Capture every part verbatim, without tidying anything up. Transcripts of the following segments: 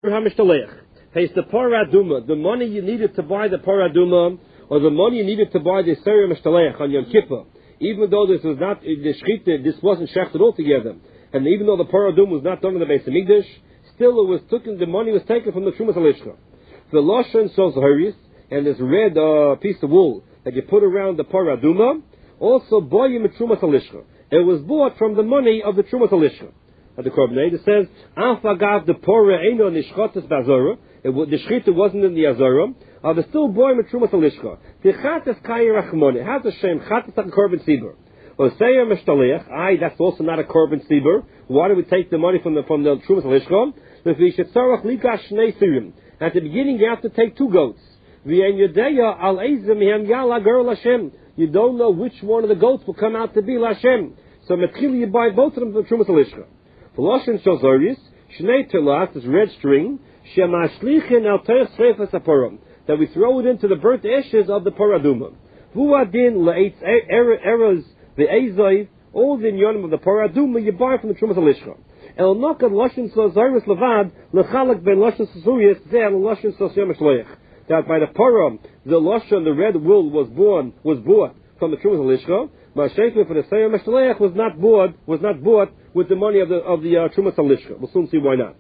Hey, the paraduma, the money you needed to buy the paraduma, or the money you needed to buy the Seir Mishtalech on Yom Kippur, even though this was not the shechita, this wasn't shechted altogether, and even though the paraduma was not done in the Beis Hamikdash, still it was taken. The money was taken from the Trumas Halishka. The Lashon Sos Haris, and this red uh, piece of wool that you put around the paraduma, also boyim Trumas Halishka. It was bought from the money of the Trumas Halishka. At the Korban, it says, "Afagav the pora eino nishchotes bazara." The shechita wasn't in the azara. Uh, but still boy with trumas halishka. The chatas kayir achmon. It has a shame. Chatas like a korban tzibur. Or seir mishtalech. Aye, that's also not a korban tzibur. Why do we take the money from the from the trumas halishka? If we should tzarach likash shnei sirim. At the beginning, you have to take two goats. V'en yodeya al eizem hem yala ger Lashem. You don't know which one of the goats will come out to be Lashem. So metchili you buy both of them from trumas halishka. The Lashon Shozaris, Shnei Telas, this red string, Shemashlichin al Teich Sreifas Aparam, that we throw it into the burnt ashes of the paraduma. Vuadin Leitz Eras Ve'ezai, all the inyanim of the paraduma you buy from the Trumas Halishka. El Nokad Lashon Shozaris Levad, Lechalak Ben Lashon Sosurius, Zeh and Lashon Sosyam Shleich. That by the param, the Lashon, the red wool was born, was bought from the Trumas Halishka. But Sheikhman for the Seir Mishtalech was not bought, was not bought with the money of the of the uh, Trumas Halishka. We'll soon see why not.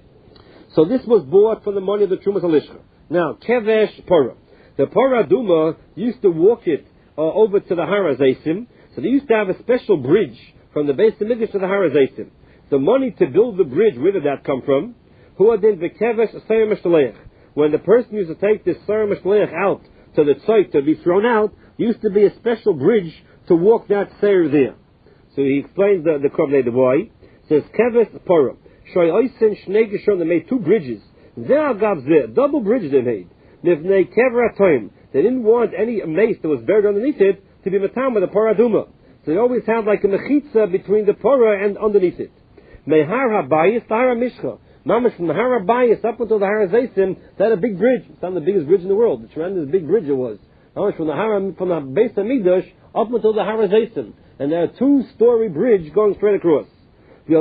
So this was bought from the money of the Trumas Halishka. Now Kevesh Para, the Paraduma used to walk it uh, over to the Har HaZeisim. So they used to have a special bridge from the Beis Hamikdash to the Har HaZeisim. The money to build the bridge, where did that come from? Who adin v'kevesh Seir Mishtalech. When the person used to take this Seir Mishtalech out to the tzayt to be thrown out, used to be a special bridge to walk that seir there. So he explains the the Korban the boy says Keves Para Shoy Oisen Shnei Geshon. They made two bridges. Zeh Agav Zeh, double bridges they made. Nivnei Kever Atoim. They didn't want any mace that was buried underneath it to be matam with the paraduma. So they always had like a mechitza between the para and underneath it. Mehar Habayis Har Mishcha. Mamash from the Har Habayis up until the Har HaZeisim, they had a big bridge. It's not the biggest bridge in the world. The tremendous big bridge it was. Mamash from the Har from the Beis Hamikdash up until the Har HaZeisim, and there are two-story bridge going straight across. And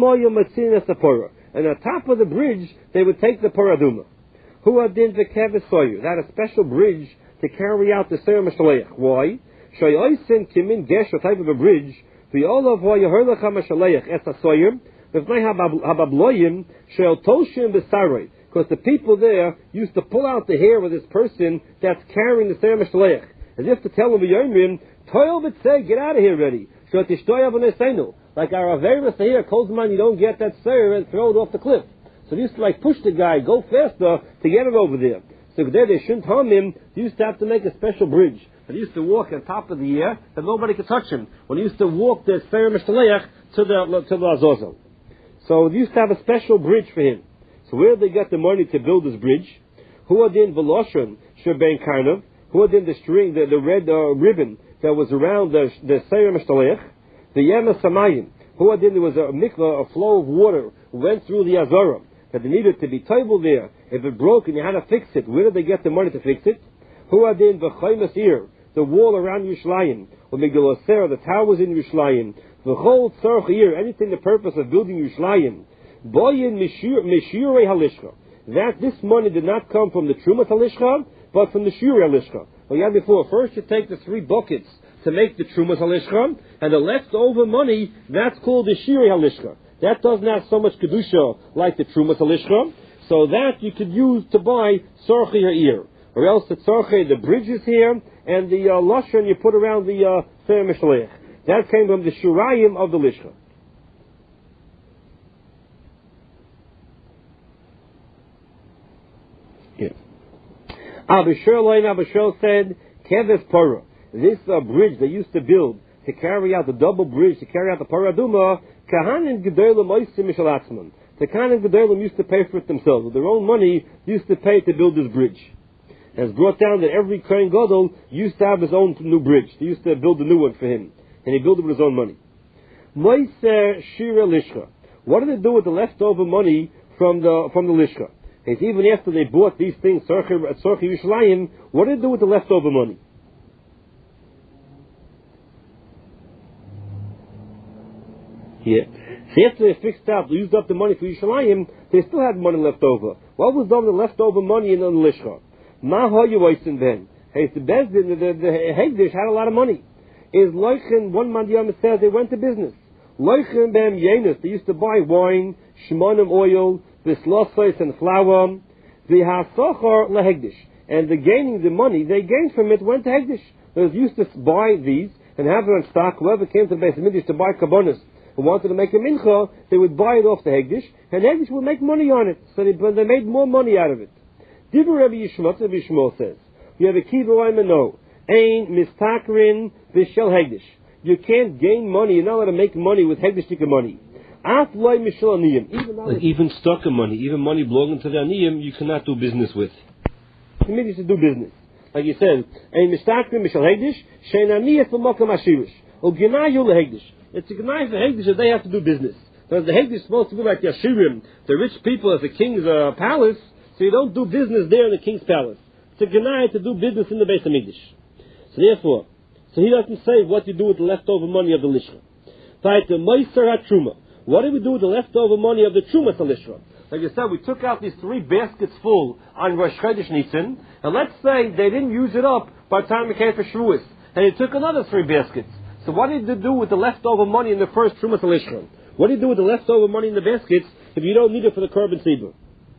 on top of the bridge, they would take the paraduma. Who adin v'kevesoyu. That a special bridge to carry out the Seir Mishtalech. Why? Shayoisen kimin gesh, a type of a bridge. V'olav v'yaherlecha mishaleich es hasoyim. V'vnei hababloyim shel toshim b'saroi. Because the people there used to pull out the hair of this person that's carrying the Seir Mishtalech, as if to tell him v'yomrim, toil b'tzei, get out of here already. So like our Averis here, Kozman, you don't get that Seir and throw it off the cliff. So they used to like push the guy, go faster to get him over there. So there they shouldn't harm him. They used to have to make a special bridge. They used to walk on top of the air that nobody could touch him. When he used to walk the Seir Mishtalech to the to the Azazel. So they used to have a special bridge for him. So where did they get the money to build this bridge? Who adin Veloshon Shebein Karnav? Who adin the string, the, the red uh, ribbon that was around the the Seir Mishtalech? The Yemes Samayim. Who adin there was a mikvah, a flow of water went through the Azara, that they needed to be table there. If it broke and you had to fix it, where did they get the money to fix it? Who adin v'chaymas ir, the wall around Yerushalayim, or Megillah Asera, the towers in Yerushalayim, v'chol tzarch ir, anything the purpose of building Yerushalayim, boyin mishurei halishcha. That this money did not come from the Trumas Halishcha, but from the Shurei Halishcha. Well, you had before, first you take the three buckets to make the Trumas Halishcha, and the leftover money, that's called the Shurei Halishcha. That doesn't have so much kedusha like the Trumas Halishcha, so that you could use to buy tzarchei ha'ir, or else the tzarchei, the bridges here, and the uh, lashon you put around the uh, Seir Mishtalech. That came from the shurayim of the lishcha. Yeah. Abishur Abishur said, Keves Para. This uh, bridge they used to build to carry out the double bridge, to carry out the paraduma, Kahanim Gedolim Oisim Mishalatzman. The Kahanim Gedolim used to pay for it themselves. With their own money, used to pay to build this bridge. And it's brought down that every Kohen Gadol used to have his own new bridge. They used to build a new one for him. And he built it with his own money. Moiser Shira Lishcha. What did they do with the leftover money from the from the Lishcha? It's even after they bought these things, Tzarchei Yerushalayim, what did they do with the leftover money? Yeah. So after they fixed out, they used up the money for Yerushalayim, they still had money left over. What was done with the leftover money in the Lishcha? Ma hoyuoisin ben. Hey, the Bezdin, the, the, the Hegdish had a lot of money. Is Loichen, one Mandiyam says they went to business. Loichen bem Yenus, they used to buy wine, shmonim oil, the slosais and flour, the hasochar lehegdish. And the gaining the money they gained from it went to Hegdish. They used to buy these and have them in stock. Whoever came to the Beis Midrash to buy kabbonos who wanted to make a mincha, they would buy it off the Hegdish, and Hegdish would make money on it. So they, they made more money out of it. Divrei Rabbi Yishmael, Rabbi Yishmael says, you have a key to no. Ein mistakrin v'shel Hegdish. You can't gain money. You're not allowed to make money with Hegdish money. Af loy mishel aniyim. Like even stock of money, even money belonging to the aniyim, you cannot do business with. Committees to do business. Like he says, ein mistakrin v'shel Hegdish, shein aniyah v'mokam ashirish. O ginayu lehegdish. It's a gnai for Hegdish that they have to do business. Because the Hegdish is supposed to be like the Ashirim, the rich people at the king's uh, palace, so you don't do business there in the king's palace. It's a gnai to do business in the Beis Hamikdash. So therefore, so he doesn't say what you do with the leftover money of the Lishra. The Meiser HaTruma. What do we do with the leftover money of the Truma to Lishra? Like I said, we took out these three baskets full on Rosh Chodesh Nisan, and let's say they didn't use it up by the time we came for Shavuos, and they took another three baskets. So what did they do with the leftover money in the first Truma to Lishra? What do you do with the leftover money in the baskets if you don't need it for the Korban Tzibur?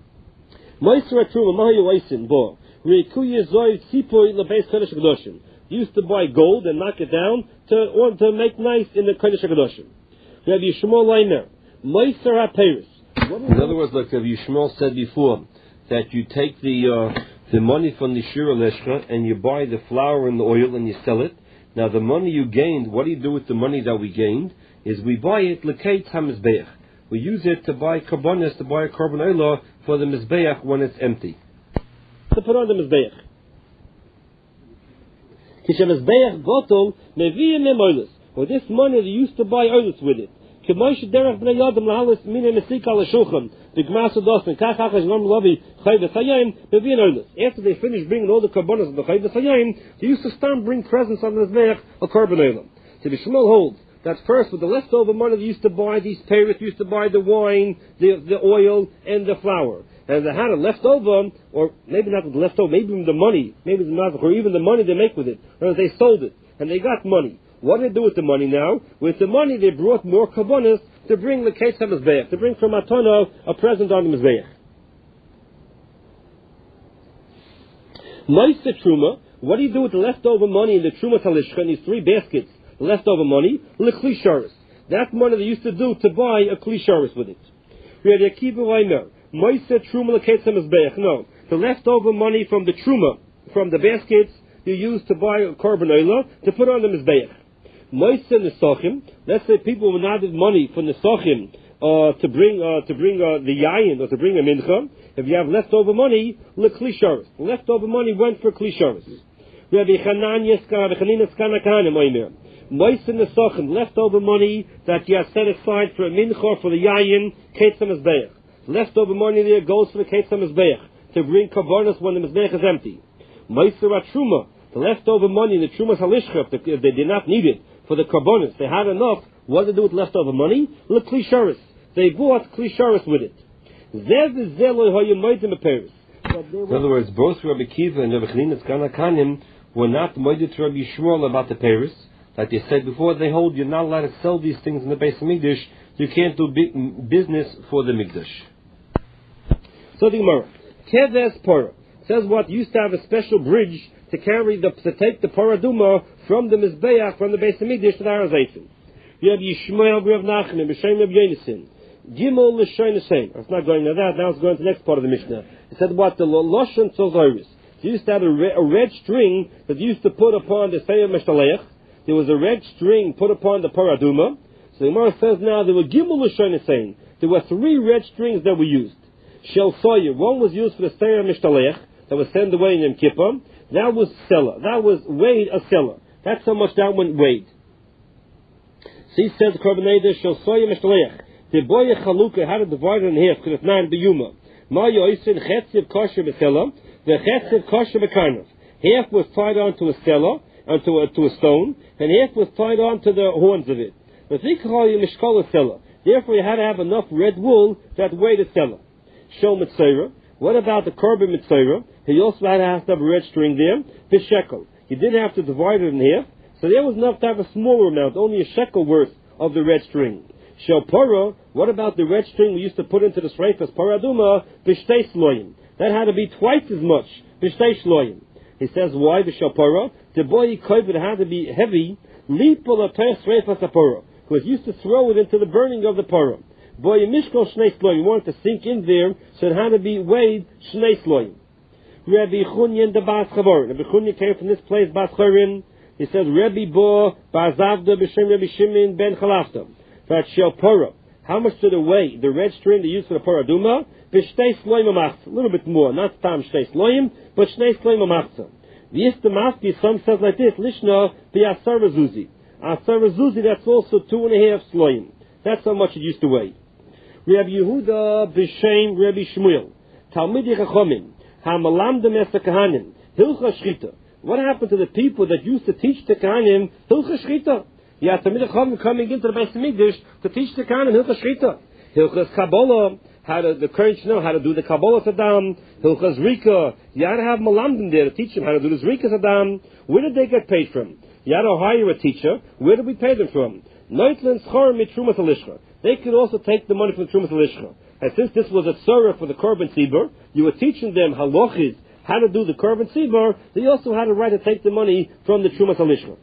Meiser HaTruma, Mahayu Eisin, Bo. Reikuye Zoy Tzipoi LeBeis Kodesh HaKadoshim. Used to buy gold and knock it down to or to make nice in the Kodesh HaKadoshim. Rabbi Yishmael Leimer, Meiser HaPeiros. In other words, like Rabbi Yishmael said before, that you take the uh, the money from the Shira Leshcha and you buy the flour and the oil and you sell it. Now the money you gained, what do you do with the money that we gained? Is we buy it l'keit ha-mizbeach. We use it to buy karbonis, to buy a korban olah for the mizbeach when it's empty. To put on the mizbeach. Kishamizbeach gotol meviyim memoilus. Or this money they used to buy oilus with it. K'moish derech bnei yadam lahalis mine mesika l'shulchan. The Gemara Sodos and kach hachas nom lovi chayv v'sayim meviyim oilus. After they finished bringing all the karbonis of the chayv v'sayim, they used to start bring presents on the mizbeach a korban olah. So the Shmuel holds that first with the leftover money they used to buy these parrots, used to buy the wine, the the oil, and the flour. And they had it left over, or maybe not the leftover, maybe even the money, maybe the mazach, or even the money they make with it. Or they sold it, and they got money. What did they do with the money now? With the money they brought more karbonos to bring the case of Mizbeach, to bring from Atona a present on the Mizbeach. Ma'aseh Truma, what do you do with the leftover money in the Truma Talishcha, in these three baskets? The leftover money, l'kli sharis. That money they used to do to buy a kli sharis with it. Rabbi Akiva Reimer, Ma'aseh Truma l'ketz ha-mizbeach. No, the leftover money from the Truma, from the baskets, you use to buy a korban olah to put on the mizbeach. Ma'aseh nesachim. Let's say people would not have money for nesachim uh, to bring uh, to bring uh, the yayin or to bring a mincha. If you have leftover money, l'kli sharis. The leftover money went for kli sharis. Rabbi Chananya Rabbi Chanina Skana Kahanim Oimer. Ma'aseh nesachim, leftover money that you have set aside for a mincha for the yayin, ketz ha-mizbeach. Leftover money there goes for the ketz ha-mizbeach to bring karbonos when the mizbeach is empty. Ma'aseh HaTruma, the leftover money in the Trumas Halishcha, if they, if they did not need it for the karbonos, they had enough. What did they do with leftover money? L'kli sharis. They bought kli sharis with it. In other words, both Rabbi Kiva and Rabbi Chanina Tzkana Kanim were not moided to Rabbi Yishmael about the Paris. Like they said before, they hold you're not allowed to sell these things in the Beis Hamikdash. You can't do business for the Mikdash. So the Gemara, Keves Porah says what used to have a special bridge to carry the to take the paraduma from the Mizbeach from the Beis Hamikdash to the Har HaZeitim. You have Yishmael Rav Nachman B'Shem Rav Yonasan. Gimel l'shoin l'shem. It's not going to that. Now it's going to the next part of the Mishnah. It said what the Loshen Tzolzoris. They used to have a, re- a red string that they used to put upon the Seir Meshtalech. There was a red string put upon the paraduma. So the Gemara says now there were Gimel l'shoin l'shem. There were three red strings that were used. Shel Soyer. One was used for the Seir Meshtalech that was sent away in Yom Kippur. That was seller. That was weighed a seller. That's how much that one weighed. So he says, Korban Eidah Shel Soyer Meshtalech. The boy Chalukah had to divide it in half because it's nine biyuma. Ma yoisin chetziv kosher b'selah, the chetziv kosher b'karnav. Half was tied onto a selah, onto a, to a stone, and half was tied onto the horns of it. The zikhayi mishkala selah. Therefore, you had to have enough red wool that way to sell it. Shel Mitzvah. What about the Korban Mitzvah? He also had to have, to have a red string there. The shekel. You didn't have to divide it in half. So there was enough to have a smaller amount, only a shekel worth of the red string. Shel Pora. What about the red string we used to put into the Sreifas Paraduma? B'shtei Shloim. That had to be twice as much. B'shtei Shloim. He says, why the Shel Pora? The boy kovid had to be heavy. Lipol atayach Sreifas Apora. Who was used to throw it into the burning of the Pora. Boy Mishkol Shnei Shloim. You wanted to sink in there, so it had to be weighed Shnei Shloim. Rabbi Chunyan the Bas Chavor. Rabbi Chunyan came from this place, Bas Chorin. He says, Rabbi Bo Bazavda B'Shem Rabbi Shimon Ben Chalafta. That Shel Pora. How much did it weigh? The red string they used for the Paraduma? B'Shtei Shloim Amachza. A little bit more. Not Tam Shtei Shloim, but Shnei Shloim Amachza. The Istamafki, some says like this, Lishna B'Asar Zuzi. Asar Zuzi, that's also two and a half Shloim. That's how much it used to weigh. Rabbi Yehuda B'Shem Rabbi Shmuel. Talmidei Chachamim. Ha'malamdem es Kahanim. Hilcha Shchita. What happened to the people that used to teach the Kahanim Hilcha Shchita? Yeah, Talmidei Chachamim coming into the Beis Hamikdash to teach the Kahanim Hilcha Shchita. Hilchas Kabbalah. How to, the currents know how to do the Kabbalah Saddam. Hilchas Rika. You had to have Malamdim there to teach them how to do this Rika Saddam. Where did they get paid from? You had to hire a teacher. Where did we pay them from? Neutlen Schor mit Trumas Alishcha. They could also take the money from the Trumas Alishcha. And since this was a tzara for the Korban Tzibur, you were teaching them halachis, how to do the Korban Tzibur, they also had a right to take the money from the Trumas Alishcha.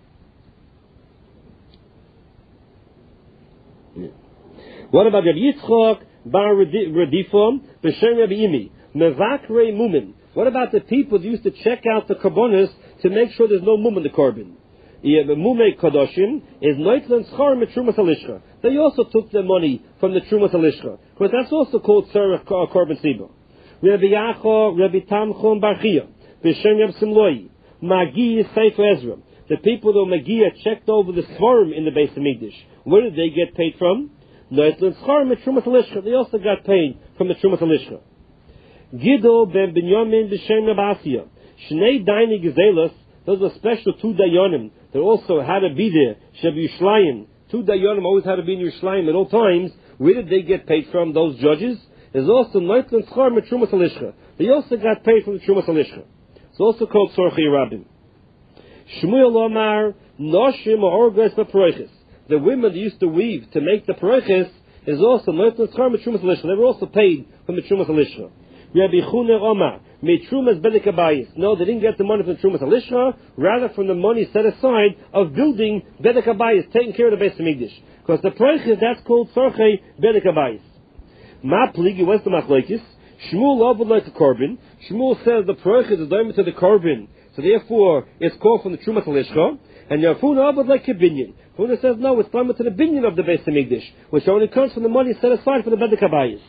Yeah. What about Rabbi Yitzchak Bar Radifam B'Shem Rabbi Imi Mevakrei Mumin? What about the people who used to check out the Karbonis to make sure there's no mum in the Korban? Yeah, the Mumei Kadoshim is Neutlen Schar mit Trumas Alishcha. They also took the money from the Trumas Alishcha, because that's also called Tzarech Korban Tzibur. Rabbi Yacho, Rabbi Tamchon Barchia, B'Shem Reb Simloi, Magi Sefer Ezra. The people of Magia checked over the Svarim in the Beis Hamikdash. Where did they get paid from? Neutlen Schar mit Trumas Alishcha. They also got paid from the Trumas Alishcha. Gidol ben Binyamin B'Shem Reb Asiya. Shnei Daini Gezelas. Those were special two dayanim that also had to be there. Sheb Yishlayim. Two dayanim always had to be in Yerushalayim at all times. Where did they get paid from, those judges? There's also Neutlen Schar mit Trumas Alishcha. They also got paid from the Trumas Alishcha. It's also called Tzorchei Rabbim. Shmuel Omar Noshim Orgas L'Paroiches. The women that used to weave to make the Paroiches is also Neutlen Schar mit Trumas Alishcha. They were also paid from the Trumas Alishcha. Rabbi Chuna Omar made Trumas Bedek Abayis. No, they didn't get the money from Trumas Alishcha, rather from the money set aside of building Bedek Abayis, taking care of the Beis Hamikdash. Because the Proiches, that's called Tzorchei Bedek Abayis. Ma Pligi, what's the Machlokes? Shmuel would like the Korban. Shmuel says the Proiches is going to the Korban, so therefore it's called from the Trumas Alishcha. And Yafuna would like a binyan. Funa says no, it's going to the binyan of the Beis Hamikdash, which only comes from the money set aside for the Bedek Abayis.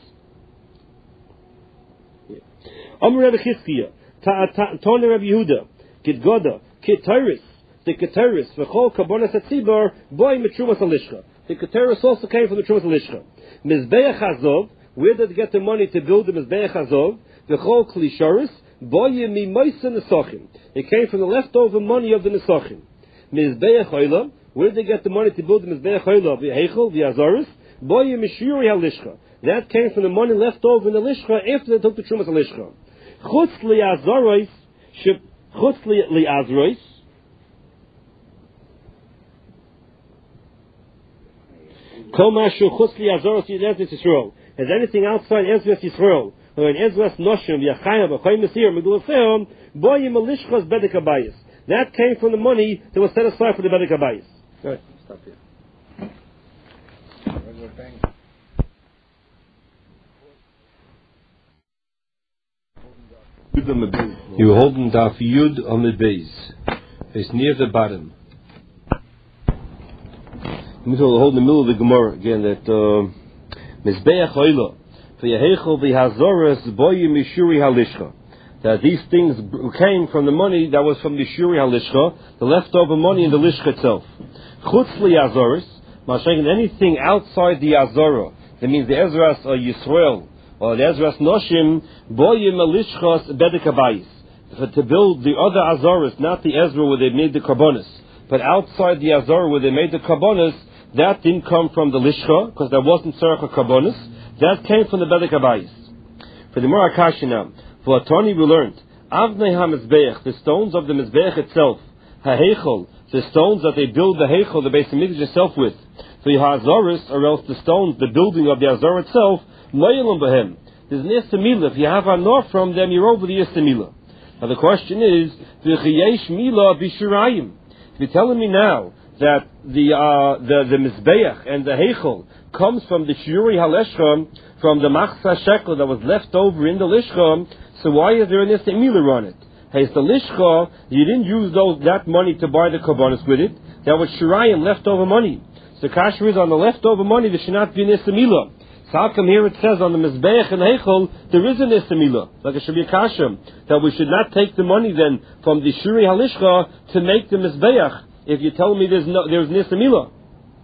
Amr Rabbi Chizkiya, Tony Rabbi Yehuda, Gidgoda, Kitaris, the Kitaris, V'chol Karbonas Atzibar, Boy Mitrumas Alishcha. The Kitaris also came from the Trumas Alishcha. Mizbeach Hazov, where did they get the money to build the Mizbeach Hazov? V'chol Klisharis, Boy Mimoisa Nesachim. It came from the leftover money of the Nesachim. Mizbeach Oyla, where did they get the money to build the Mizbeach Oyla? V'heichel, V'azaris, Boy Mishuri Halishcha. That came from the money left over in the Lishcha after they took the Trumas Alishcha. Chutz li'azarois, chutz li'azarois, kol mashu chutz li'azarois Ezras Yisrael. Is anything outside Ezras Yisrael, or in Ezras Noshim, V'yachayim, V'chayim Mesir, Megulasehom, boyim alishchas Bedek Abayis. That came from the money that was set aside for the Bedek Abayis. All right, stop here. You hold in Daf Yud on the base. It's near the bottom. We hold in the middle of the Gemara again that Mizbeach Oyla V'yehechel V'hazoras Boyim Mishuri Halishcha. That these things came from the money that was from the Mishuri Halishcha, the leftover money in the Lishcha itself. Chutz li'azoras, Mashayim, anything outside the Azora, that means the Ezras or Yisrael, or the Ezras Noshim, Boyim Alishchas Bedek Abayis. To build the other Azoras, not the Ezra where they made the Karbonis, but outside the Azora where they made the Karbonis, that didn't come from the Lishcha, because there wasn't Tzarech Karbonis. That came from the Bedek Abayis. For the more Akashi now, for Atoni we learned, Avnei HaMizbeach, the stones of the Mizbeach itself, HaHeichel, the stones that they build the Heichel, the Beis HaMikdash itself with, for Hazaris, or else the stones, the building of the Azar itself, Moyelim Behem. There's an Istamila. If you have a nor from them, you're over the Istamila. Now the question is, V'chiyesh Mila B'Shirayim. If you're telling me now that the uh, the the Mizbeach and the Heichel comes from the Shiuri Haleshcha, from the Machsa Shekel that was left over in the Lishcha, so why is there an Istamila on it? Hey, it's the Lishcha, you didn't use those that money to buy the Karbonos with it. That was Shirayim, leftover money. So Kasher is on the leftover money, there should not be an Istamila. So how come here it says on the Mizbeach and Heichel, there is an Istamila? Like it should be a Kasher, that we should not take the money then from the Shuri Halishcha to make the Mizbeach, if you tell me there's no, there's an Istamila.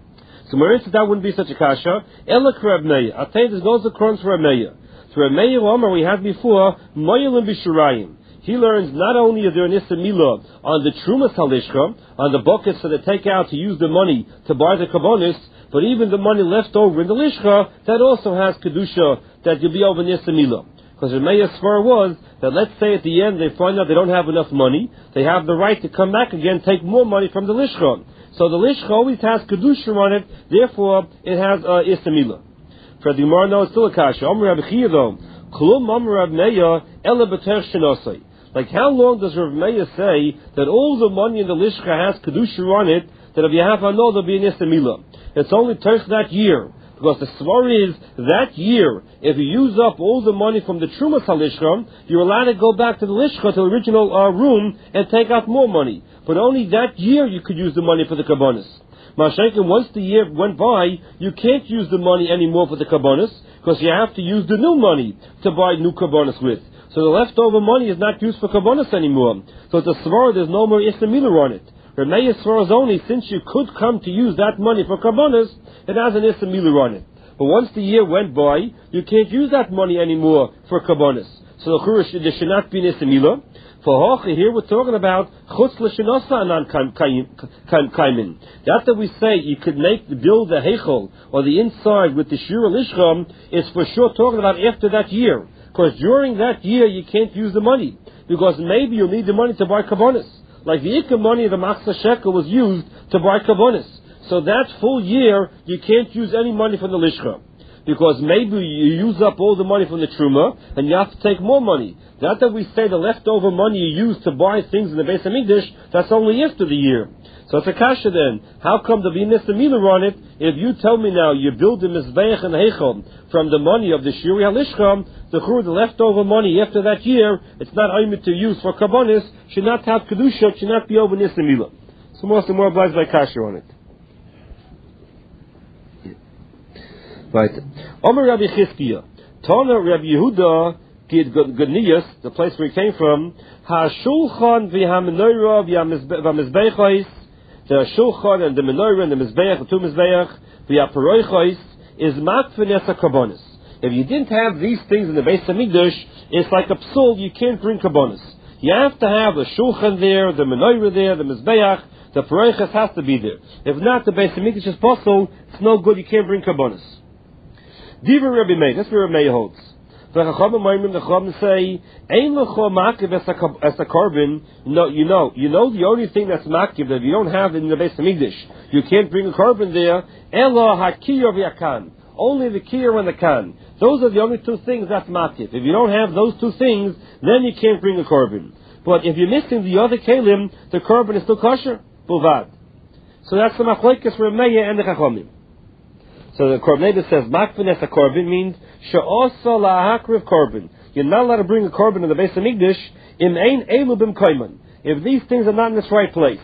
So Maritza, that wouldn't be such a Kasher. Elak Reb Meir. I'll tell you, there's no Zakrons for Reb Meir. So Reb Meir Omer, we had before, Moyelim B'Shirayim. He learns not only is there an Istamila on the Trumas Halishcha, on the buckets that they take out to use the money to buy the Karbonis, but even the money left over in the Lishcha, that also has Kedusha, that you'll be over an Istamila. Because the Meir's svar was that let's say at the end they find out they don't have enough money, they have the right to come back again, take more money from the Lishcha. So the Lishcha always has Kedusha on it, therefore it has uh, Istamila. For the Gemara, no, it's still a kasha. Amr Rab Chia though, Klum Amr Rab Meir, Ela B'Ter Shenosai. Like, how long does Rav Meir say that all the money in the Lishcha has Kedusha on it, that if you have Hanol, there'll be an Istamila? It's only Terch that year. Because the svar is, that year, if you use up all the money from the Trumas HaLishcha, you're allowed to go back to the Lishcha, to the original uh, room, and take out more money. But only that year you could use the money for the Karbonis. Mashenkin, once the year went by, you can't use the money anymore for the Karbonis, because you have to use the new money to buy new Karbonis with. So the leftover money is not used for Karbonis anymore. So it's a svar, there's no more Istamila on it. Remeir svar is only, since you could come to use that money for Karbonis, it has an Istamila on it. But once the year went by, you can't use that money anymore for Karbonis. So the Churush, there should not be an Istamila. For Hochi, here we're talking about Chutz L'Shenosa Anan Kaimin. That that we say you could make, build the Heichel, or the inside with the Shura Lishcham, is for sure talking about after that year. Because during that year you can't use the money, because maybe you'll need the money to buy Karbonis. Like the Ikka money of the Machsa Shekel was used to buy Karbonis. So that full year you can't use any money from the Lishcha, because maybe you use up all the money from the Truma and you have to take more money. Not that we say the leftover money you use to buy things in the Beis HaMikdash, that's only after the year. So it's a kasha then. How come the B'nei Samila on it? If you tell me now you build the Mizbeach and Heichel from the money of the Shiri HaLishcha, the chur, the leftover money after that year, it's not aimed to use for Karbonis, should not have Kedusha, should not be over B'nei Samila. So most more obliged by kasha on it. Right. Omer Rabbi Chizkiya, Tana Rabbi Yehuda, Gid Gadniyas, the place where he came from, Ha-Shulchan v'ha-Menorah v'ha-Mizbeichos, the Shulchan and the Menorah and the Mizbeach, the two Mizbeach, v'ha-Paroichos, is Makvenes Karbonis. If you didn't have these things in the Beis HaMikdash, it's like a psul, you can't bring Karbonis. You have to have the Shulchan there, the Menorah there, the Mizbeach, the Paroichos has to be there. If not, the Beis HaMikdash is possible, it's no good, you can't bring Karbonis. Diva Rabbi Meir, that's where Rabbi Meir holds. The Chachamim say, "Ein lecho makiv as a carbon." No, you know, you know the only thing that's makiv that you don't have in the Beis HaMikdash, you can't bring a carbon there. Ela hakiyah v'yakan. Only the kiyah and the kan. Those are the only two things that's makiv. If you don't have those two things, then you can't bring a carbon. But if you're missing the other kalim, the carbon is still kosher. Bulvad. So that's the machlekes for Meir and the Chachamim. So the Korban says, Makvenes a Korban means, She'osa la'akriv Korban. You're not allowed to bring a Korban in the Beis HaMikdash, im ein elu bim kaiman. If these things are not in this right place.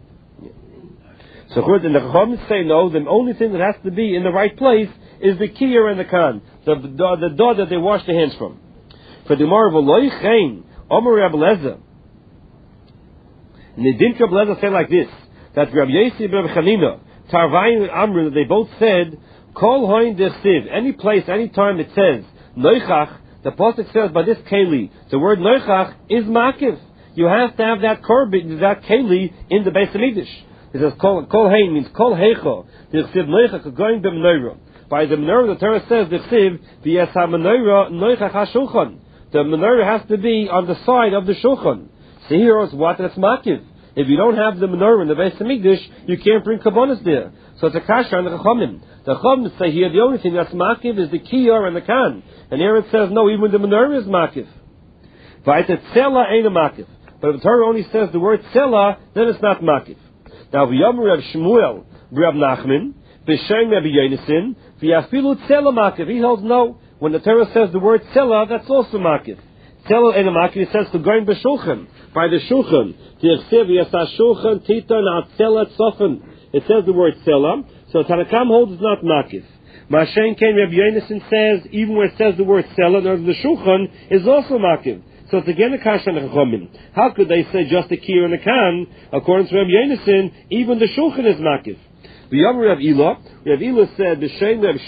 So and the Chachamim say, no, the only thing that has to be in the right place is the kiyah and the kan, the the, the dog that they wash their hands from. For the Gemara, V'loi chein, Omer Rabbi Lezer. And the Din Rabbi Lezer say like this, that Rabbi Yossi and Rabbi Chanina, Tarvayin and Amr, that they both said, Kol hoin desiv, any place, any time it says noichach, the pasuk says by this keli, the word noichach is makiv. You have to have that korban, that keli in the Beis HaMikdash. It says kol kol hein means kol heicha. The chsiv noicha going b'menorah. By the menorah, the Torah says the chsiv v'yes ha-menorah noicha ha-shulchan. The menorah has to be on the side of the shulchan. So here is what that's makiv. If you don't have the menorah in the Beis Hamikdash, you can't bring kabbanas there. So it's a kasha on the chachamim. The chachamim say here the only thing that's makiv is the kiyar and the kan. And here it says no, even the menorah is makiv. V'ayta tzela ain't a makiv. But if the Torah only says the word tzela, then it's not makiv. Now v'yom Reb Shmuel, Reb Nachman, v'shem Reb Yonason, v'yafilu tzela makiv. He holds no. When the Torah says the word tzela, that's also makiv. Tzela ain't a makiv. It says to going b'shulchan. By the shulchan, it says the word tzela, so Tanakam holds it's not makif. Mashen Ken Reb Yonason says, even where it says the word tzela, the shulchan is also makif. So it's again a kasha on the chachamim. How could they say just the kir and the kan? According to Reb Yonason, even the shulchan is makif. The Yom Reb Ila, Reb Ila said, the Shem Reb